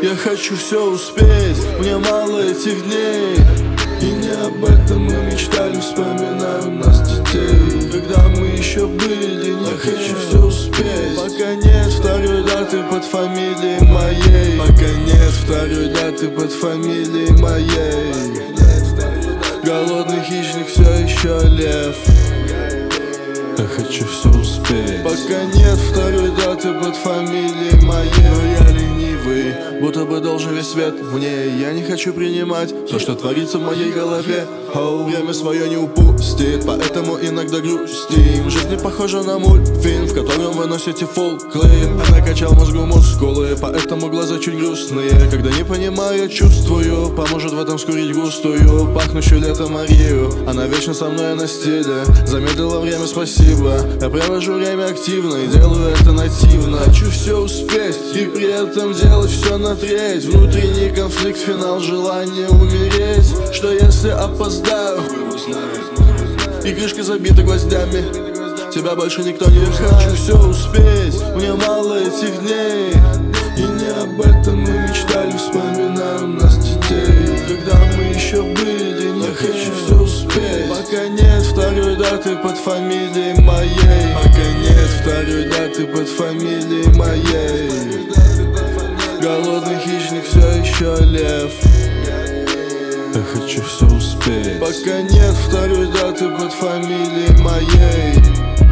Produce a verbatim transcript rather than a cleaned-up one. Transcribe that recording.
Я хочу все успеть, мне мало этих дней. И не об этом мы мечтали, вспоминаю нас детей. Когда мы еще были, не я хочу все успеть. Пока нет второй даты под фамилией моей. Пока нет второй даты под фамилией моей. Голодный хищник все еще лев. Я хочу все успеть. Пока нет второй даты под фамилией моей. Но я ленивый, будто бы должен весь свет мне. Я не хочу принимать то, что творится в моей голове. Оу, время свое не упустит, поэтому иногда грустим. Жизнь не похожа на мультфильм, в котором вы носите фулл клин. Я накачал мозгу мускулы, поэтому глаза чуть грустные. Когда не понимаю, я чувствую, поможет в этом скурить густую, пахнущую летом Марию. Она вечно со мной на стиле, замедлила время, спасибо. Я провожу время активно и делаю это нативно. Хочу все успеть и при этом делать все на треть. Внутренний конфликт, финал, желание умереть. Что если опоздаю и крышка забита гвоздями, тебя больше никто не ждет. Хочу все успеть, мне мало этих дней. И не об этом мы мечтали, вспоминаю нас детей. Когда мы еще были, не я хочу все успеть. Пока нет второй даты под фамилией моей. Пока нет второй даты под фамилией моей. Голодный хищник все еще лев. Я хочу все успеть. Пока нет второй даты под фамилией моей.